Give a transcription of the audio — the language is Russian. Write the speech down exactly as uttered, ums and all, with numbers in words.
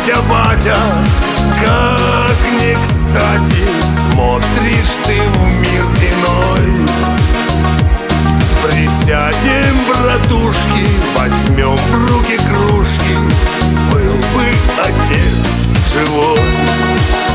батя, батя, как не кстати смотришь ты в мир иной. Присядем, братушки, возьмем в руки кружки, был бы отец живой.